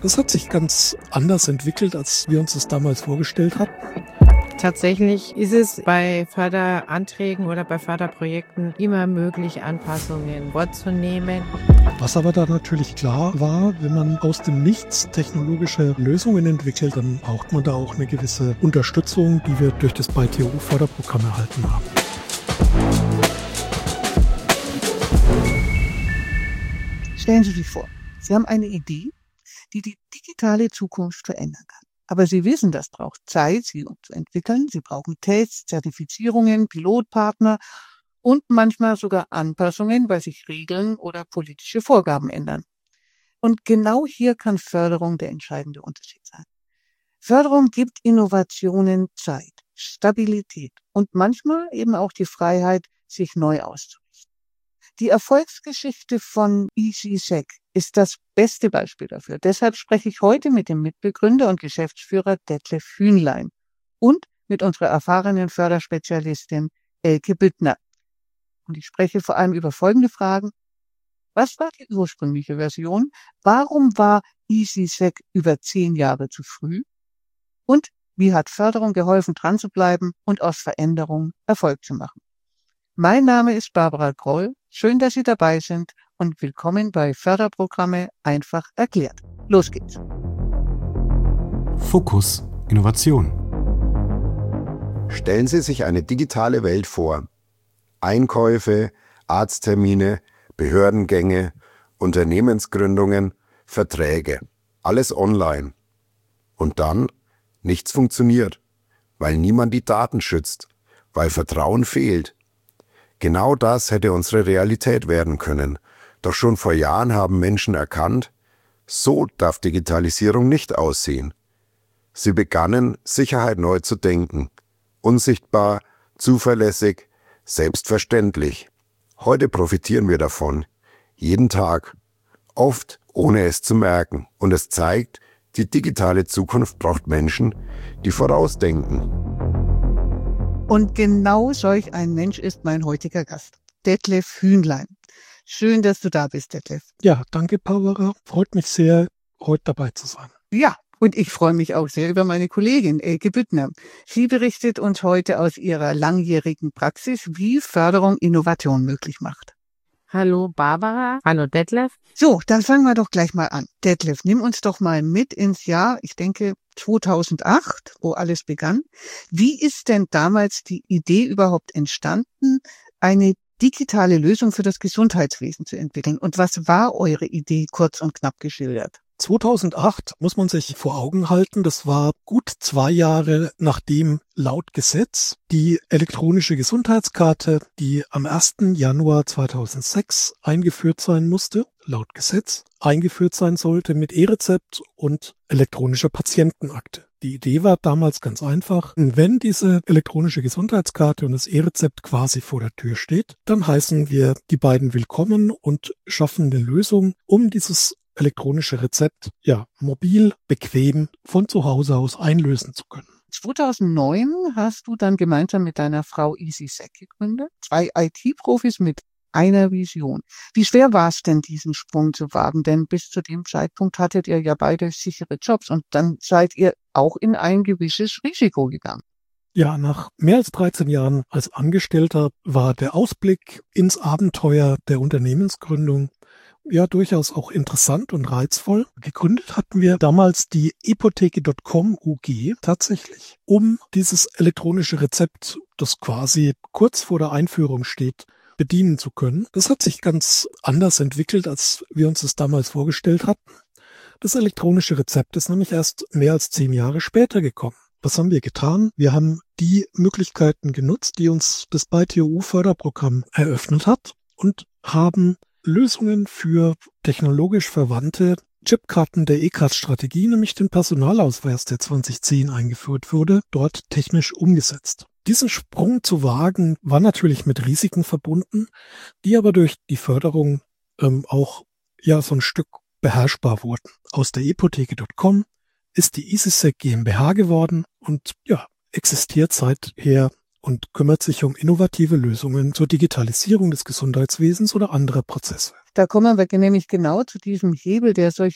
Das hat sich ganz anders entwickelt, als wir uns das damals vorgestellt hatten. Tatsächlich ist es bei Förderanträgen oder bei Förderprojekten immer möglich, Anpassungen vorzunehmen. Was aber da natürlich klar war, wenn man aus dem Nichts technologische Lösungen entwickelt, dann braucht man da auch eine gewisse Unterstützung, die wir durch das BayTO-Förderprogramm erhalten haben. Stellen Sie sich vor, Sie haben eine Idee, die die digitale Zukunft verändern kann. Aber Sie wissen, das braucht Zeit, sie zu entwickeln. Sie brauchen Tests, Zertifizierungen, Pilotpartner und manchmal sogar Anpassungen, weil sich Regeln oder politische Vorgaben ändern. Und genau hier kann Förderung der entscheidende Unterschied sein. Förderung gibt Innovationen Zeit, Stabilität und manchmal eben auch die Freiheit, sich neu auszurichten. Die Erfolgsgeschichte von EasySec ist das beste Beispiel dafür. Deshalb spreche ich heute mit dem Mitbegründer und Geschäftsführer Detlef Hühnlein und mit unserer erfahrenen Förderspezialistin Elke Büttner. Und ich spreche vor allem über folgende Fragen. Was war die ursprüngliche Version? Warum war EasySec über 10 Jahre zu früh? Und wie hat Förderung geholfen, dran zu bleiben und aus Veränderung Erfolg zu machen? Mein Name ist Barbara Groll. Schön, dass Sie dabei sind und willkommen bei Förderprogramme einfach erklärt. Los geht's. Fokus Innovation. Stellen Sie sich eine digitale Welt vor. Einkäufe, Arzttermine, Behördengänge, Unternehmensgründungen, Verträge. Alles online. Und dann nichts funktioniert, weil niemand die Daten schützt, weil Vertrauen fehlt. Genau das hätte unsere Realität werden können. Doch schon vor Jahren haben Menschen erkannt, so darf Digitalisierung nicht aussehen. Sie begannen, Sicherheit neu zu denken. Unsichtbar, zuverlässig, selbstverständlich. Heute profitieren wir davon. Jeden Tag. Oft ohne es zu merken. Und es zeigt, die digitale Zukunft braucht Menschen, die vorausdenken. Und genau solch ein Mensch ist mein heutiger Gast, Detlef Hühnlein. Schön, dass du da bist, Detlef. Ja, danke, Barbara. Freut mich sehr, heute dabei zu sein. Ja, und ich freue mich auch sehr über meine Kollegin Elke Büttner. Sie berichtet uns heute aus ihrer langjährigen Praxis, wie Förderung Innovation möglich macht. Hallo Barbara, hallo Detlef. So, dann fangen wir doch gleich mal an. Detlef, nimm uns doch mal mit ins Jahr, ich denke 2008, wo alles begann. Wie ist denn damals die Idee überhaupt entstanden, eine digitale Lösung für das Gesundheitswesen zu entwickeln? Und was war eure Idee, kurz und knapp geschildert? 2008 muss man sich vor Augen halten, das war gut 2 Jahre, nachdem laut Gesetz die elektronische Gesundheitskarte, die am 1. Januar 2006 eingeführt sein musste, laut Gesetz, eingeführt sein sollte mit E-Rezept und elektronischer Patientenakte. Die Idee war damals ganz einfach, wenn diese elektronische Gesundheitskarte und das E-Rezept quasi vor der Tür steht, dann heißen wir die beiden willkommen und schaffen eine Lösung, um dieses elektronische Rezept, mobil, bequem von zu Hause aus einlösen zu können. 2009 hast du dann gemeinsam mit deiner Frau EasySec gegründet. 2 IT-Profis mit einer Vision. Wie schwer war es denn, diesen Sprung zu wagen? Denn bis zu dem Zeitpunkt hattet ihr ja beide sichere Jobs und dann seid ihr auch in ein gewisses Risiko gegangen. Ja, nach mehr als 13 Jahren als Angestellter war der Ausblick ins Abenteuer der Unternehmensgründung ja durchaus auch interessant und reizvoll. Gegründet hatten wir damals die epotheke.com UG tatsächlich, um dieses elektronische Rezept, das quasi kurz vor der Einführung steht, bedienen zu können. Das hat sich ganz anders entwickelt, als wir uns das damals vorgestellt hatten. Das elektronische Rezept ist nämlich erst mehr als 10 Jahre später gekommen. Was haben wir getan? Wir haben die Möglichkeiten genutzt, die uns das BayTO-Förderprogramm eröffnet hat und haben Lösungen für technologisch verwandte Chipkarten der E-Card-Strategie, nämlich den Personalausweis, der 2010 eingeführt wurde, dort technisch umgesetzt. Diesen Sprung zu wagen, war natürlich mit Risiken verbunden, die aber durch die Förderung auch so ein Stück beherrschbar wurden. Aus der epotheke.com ist die EasySec GmbH geworden und existiert seither und kümmert sich um innovative Lösungen zur Digitalisierung des Gesundheitswesens oder anderer Prozesse. Da kommen wir nämlich genau zu diesem Hebel, der solche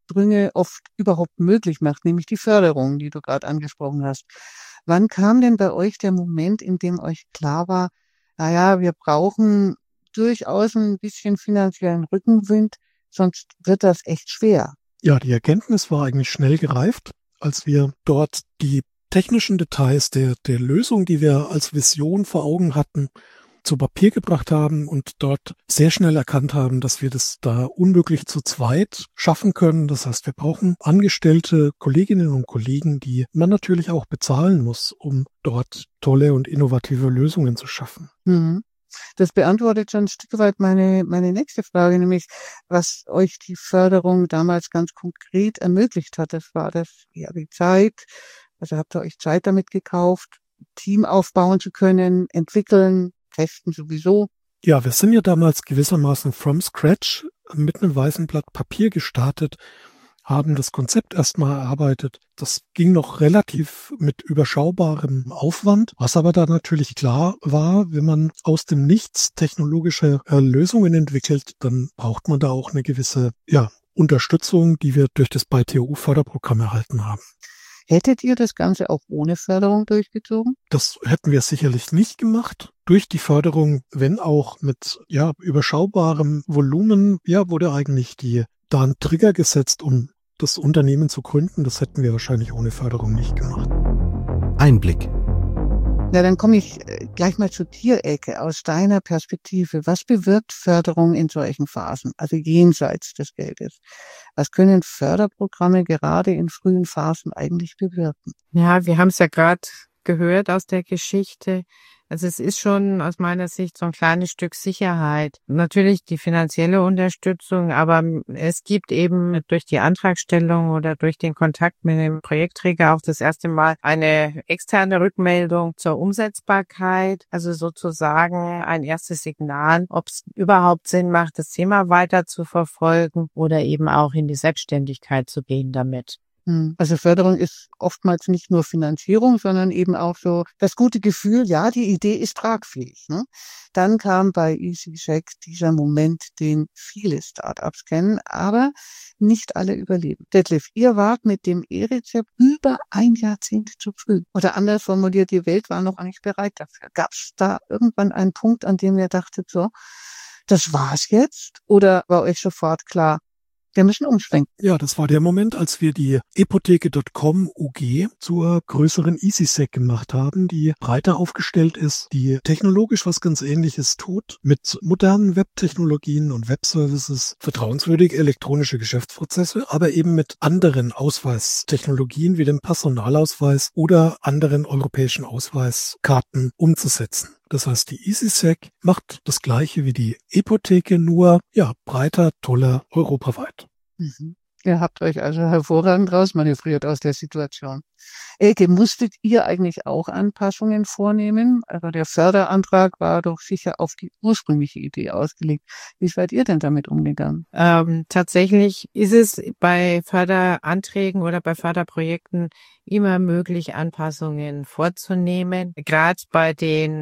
Sprünge oft überhaupt möglich macht, nämlich die Förderung, die du gerade angesprochen hast. Wann kam denn bei euch der Moment, in dem euch klar war, naja, wir brauchen durchaus ein bisschen finanziellen Rückenwind, sonst wird das echt schwer? Ja, die Erkenntnis war eigentlich schnell gereift, als wir dort die technischen Details der Lösung, die wir als Vision vor Augen hatten, zu Papier gebracht haben und dort sehr schnell erkannt haben, dass wir das da unmöglich zu zweit schaffen können. Das heißt, wir brauchen angestellte Kolleginnen und Kollegen, die man natürlich auch bezahlen muss, um dort tolle und innovative Lösungen zu schaffen. Mhm. Das beantwortet schon ein Stück weit meine nächste Frage, nämlich was euch die Förderung damals ganz konkret ermöglicht hat. Das war die Zeit. Also habt ihr euch Zeit damit gekauft, Team aufbauen zu können, entwickeln, testen sowieso. Ja, wir sind ja damals gewissermaßen from scratch mit einem weißen Blatt Papier gestartet, haben das Konzept erstmal erarbeitet. Das ging noch relativ mit überschaubarem Aufwand, was aber da natürlich klar war, wenn man aus dem Nichts technologische Lösungen entwickelt, dann braucht man da auch eine gewisse Unterstützung, die wir durch das BayTHU-Förderprogramm erhalten haben. Hättet ihr das Ganze auch ohne Förderung durchgezogen? Das hätten wir sicherlich nicht gemacht. Durch die Förderung, wenn auch mit überschaubarem Volumen, wurde eigentlich da ein Trigger gesetzt, um das Unternehmen zu gründen. Das hätten wir wahrscheinlich ohne Förderung nicht gemacht. Einblick. Na, dann komme ich gleich mal zu dir, Elke, aus deiner Perspektive. Was bewirkt Förderung in solchen Phasen, also jenseits des Geldes? Was können Förderprogramme gerade in frühen Phasen eigentlich bewirken? Ja, wir haben es ja gerade gehört aus der Geschichte. Also es ist schon aus meiner Sicht so ein kleines Stück Sicherheit. Natürlich die finanzielle Unterstützung, aber es gibt eben durch die Antragstellung oder durch den Kontakt mit dem Projektträger auch das erste Mal eine externe Rückmeldung zur Umsetzbarkeit. Also sozusagen ein erstes Signal, ob es überhaupt Sinn macht, das Thema weiter zu verfolgen oder eben auch in die Selbstständigkeit zu gehen damit. Also Förderung ist oftmals nicht nur Finanzierung, sondern eben auch so das gute Gefühl, ja, die Idee ist tragfähig. Ne? Dann kam bei EasyCheck dieser Moment, den viele Startups kennen, aber nicht alle überleben. Detlef, ihr wart mit dem E-Rezept über ein Jahrzehnt zu früh. Oder anders formuliert, die Welt war noch nicht bereit dafür. Gab es da irgendwann einen Punkt, an dem ihr dachtet, so, das war's jetzt? Oder war euch sofort klar, wir müssen umschwenken? Ja, das war der Moment, als wir die Epotheke.com UG zur größeren EasySec gemacht haben, die breiter aufgestellt ist, die technologisch was ganz Ähnliches tut, mit modernen Webtechnologien und Webservices, vertrauenswürdige elektronische Geschäftsprozesse, aber eben mit anderen Ausweistechnologien wie dem Personalausweis oder anderen europäischen Ausweiskarten umzusetzen. Das heißt, die EasySec macht das Gleiche wie die Epotheke, nur breiter, toller, europaweit. Mhm. Ihr habt euch also hervorragend rausmanövriert aus der Situation. Elke, musstet ihr eigentlich auch Anpassungen vornehmen? Also der Förderantrag war doch sicher auf die ursprüngliche Idee ausgelegt. Wie seid ihr denn damit umgegangen? Tatsächlich ist es bei Förderanträgen oder bei Förderprojekten immer möglich, Anpassungen vorzunehmen. Gerade bei den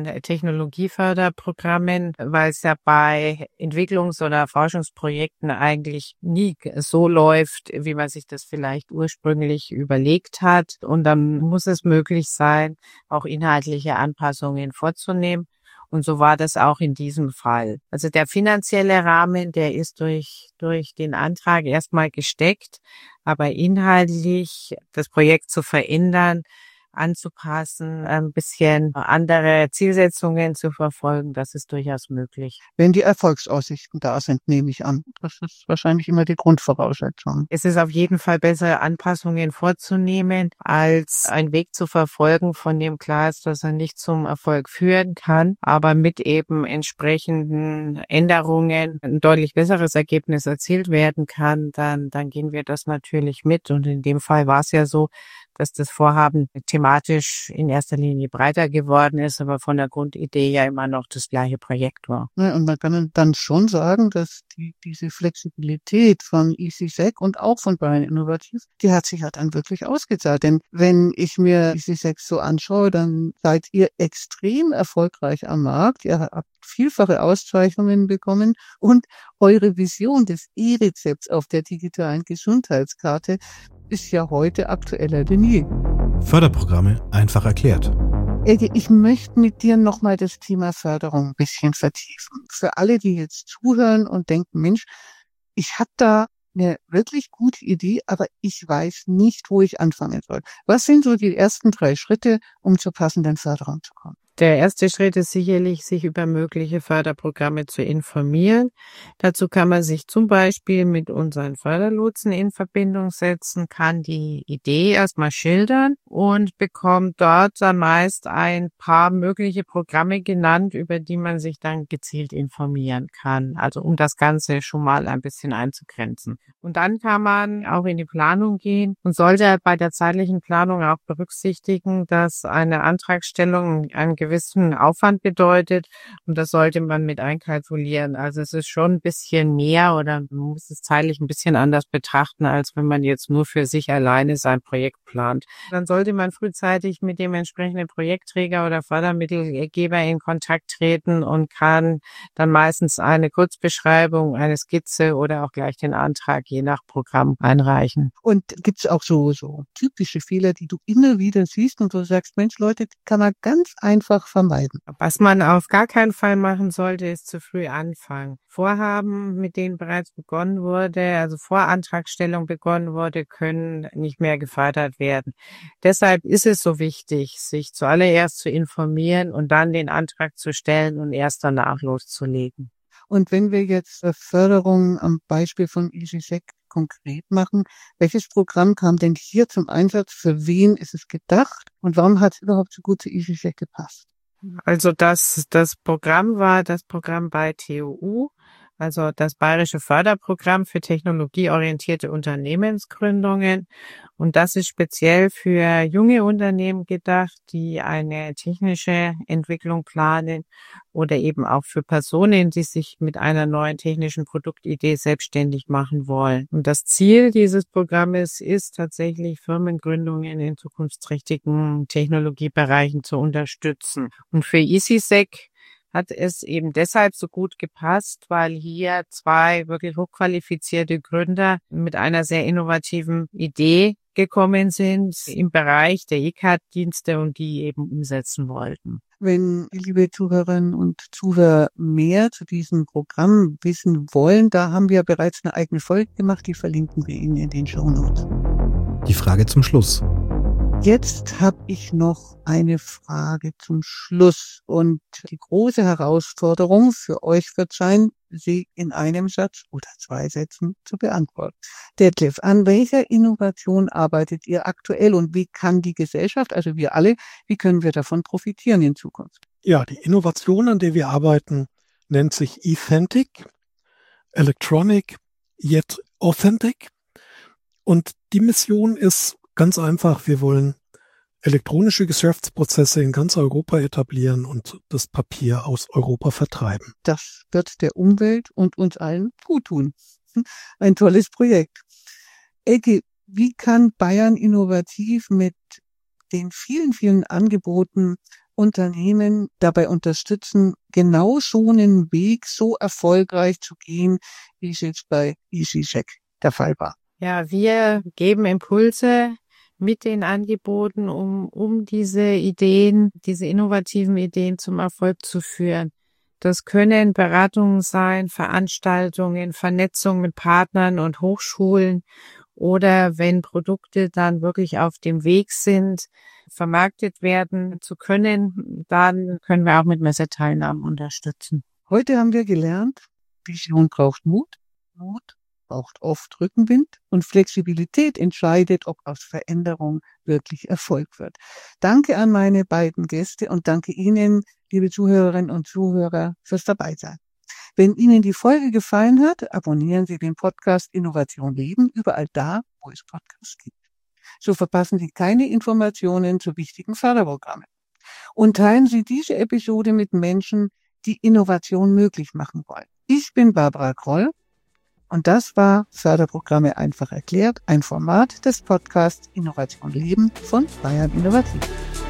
Technologieförderprogrammen, weil es ja bei Entwicklungs- oder Forschungsprojekten eigentlich nie so läuft, wie man sich das vielleicht ursprünglich überlegt hat. Und dann muss es möglich sein, auch inhaltliche Anpassungen vorzunehmen. Und so war das auch in diesem Fall. Also der finanzielle Rahmen, der ist durch den Antrag erstmal gesteckt, aber inhaltlich das Projekt zu verändern, anzupassen, ein bisschen andere Zielsetzungen zu verfolgen, das ist durchaus möglich. Wenn die Erfolgsaussichten da sind, nehme ich an. Das ist wahrscheinlich immer die Grundvoraussetzung. Es ist auf jeden Fall besser, Anpassungen vorzunehmen, als einen Weg zu verfolgen, von dem klar ist, dass er nicht zum Erfolg führen kann, aber mit eben entsprechenden Änderungen ein deutlich besseres Ergebnis erzielt werden kann, dann gehen wir das natürlich mit. Und in dem Fall war es ja so, dass das Vorhaben thematisch in erster Linie breiter geworden ist, aber von der Grundidee ja immer noch das gleiche Projekt war. Ja, und man kann dann schon sagen, dass diese Flexibilität von EasySec und auch von Bayern Innovativ, die hat sich ja dann wirklich ausgezahlt. Denn wenn ich mir EasySec so anschaue, dann seid ihr extrem erfolgreich am Markt. Ihr habt vielfache Auszeichnungen bekommen und eure Vision des E-Rezepts auf der digitalen Gesundheitskarte ist ja heute aktueller denn je. Förderprogramme einfach erklärt. Elke, ich möchte mit dir nochmal das Thema Förderung ein bisschen vertiefen. Für alle, die jetzt zuhören und denken, Mensch, ich habe da eine wirklich gute Idee, aber ich weiß nicht, wo ich anfangen soll. Was sind so die ersten 3 Schritte, um zur passenden Förderung zu kommen? Der erste Schritt ist sicherlich, sich über mögliche Förderprogramme zu informieren. Dazu kann man sich zum Beispiel mit unseren Förderlotsen in Verbindung setzen, kann die Idee erstmal schildern und bekommt dort dann meist ein paar mögliche Programme genannt, über die man sich dann gezielt informieren kann. Also um das Ganze schon mal ein bisschen einzugrenzen. Und dann kann man auch in die Planung gehen und sollte bei der zeitlichen Planung auch berücksichtigen, dass eine Antragstellung einen gewissen Aufwand bedeutet und das sollte man mit einkalkulieren. Also es ist schon ein bisschen mehr oder man muss es zeitlich ein bisschen anders betrachten, als wenn man jetzt nur für sich alleine sein Projekt plant. Dann sollte man frühzeitig mit dem entsprechenden Projektträger oder Fördermittelgeber in Kontakt treten und kann dann meistens eine Kurzbeschreibung, eine Skizze oder auch gleich den Antrag je nach Programm einreichen. Und gibt es auch so typische Fehler, die du immer wieder siehst und du sagst, Mensch Leute, die kann man ganz einfach vermeiden? Was man auf gar keinen Fall machen sollte, ist zu früh anfangen. Vorhaben, mit denen bereits begonnen wurde, also vor Antragstellung begonnen wurde, können nicht mehr gefördert werden. Deshalb ist es so wichtig, sich zuallererst zu informieren und dann den Antrag zu stellen und erst danach loszulegen. Und wenn wir jetzt Förderung am Beispiel von EasySec konkret machen, welches Programm kam denn hier zum Einsatz? Für wen ist es gedacht? Und warum hat es überhaupt so gut zu EasySec gepasst? Also das Programm war das Programm bei TUU, also das Bayerische Förderprogramm für technologieorientierte Unternehmensgründungen. Und das ist speziell für junge Unternehmen gedacht, die eine technische Entwicklung planen oder eben auch für Personen, die sich mit einer neuen technischen Produktidee selbstständig machen wollen. Und das Ziel dieses Programmes ist tatsächlich, Firmengründungen in zukunftsträchtigen Technologiebereichen zu unterstützen. Und für EasySec hat es eben deshalb so gut gepasst, weil hier 2 wirklich hochqualifizierte Gründer mit einer sehr innovativen Idee gekommen sind im Bereich der E-Card-Dienste und die eben umsetzen wollten. Wenn liebe Zuhörerinnen und Zuhörer mehr zu diesem Programm wissen wollen, da haben wir bereits eine eigene Folge gemacht, die verlinken wir Ihnen in den Shownotes. Die Frage zum Schluss. Jetzt habe ich noch eine Frage zum Schluss und die große Herausforderung für euch wird sein, sie in einem Satz oder 2 Sätzen zu beantworten. Detlef, an welcher Innovation arbeitet ihr aktuell und wie kann die Gesellschaft, also wir alle, wie können wir davon profitieren in Zukunft? Ja, die Innovation, an der wir arbeiten, nennt sich Ethentic, Electronic, yet Authentic. Und die Mission ist ganz einfach, wir wollen elektronische Geschäftsprozesse in ganz Europa etablieren und das Papier aus Europa vertreiben. Das wird der Umwelt und uns allen gut tun. Ein tolles Projekt. Elke, wie kann Bayern Innovativ mit den vielen, vielen Angeboten Unternehmen dabei unterstützen, genau so einen Weg so erfolgreich zu gehen, wie es jetzt bei EasySec der Fall war? Ja, wir geben Impulse mit den Angeboten, um diese Ideen, diese innovativen Ideen zum Erfolg zu führen. Das können Beratungen sein, Veranstaltungen, Vernetzung mit Partnern und Hochschulen oder wenn Produkte dann wirklich auf dem Weg sind, vermarktet werden zu können, dann können wir auch mit Messeteilnahmen unterstützen. Heute haben wir gelernt, Vision braucht Mut, Mut braucht oft Rückenwind und Flexibilität entscheidet, ob aus Veränderung wirklich Erfolg wird. Danke an meine beiden Gäste und danke Ihnen, liebe Zuhörerinnen und Zuhörer, fürs Dabeisein. Wenn Ihnen die Folge gefallen hat, abonnieren Sie den Podcast Innovation Leben überall da, wo es Podcasts gibt. So verpassen Sie keine Informationen zu wichtigen Förderprogrammen. Und teilen Sie diese Episode mit Menschen, die Innovation möglich machen wollen. Ich bin Barbara Kroll und das war Förderprogramme einfach erklärt, ein Format des Podcasts Innovation Leben von Bayern Innovativ.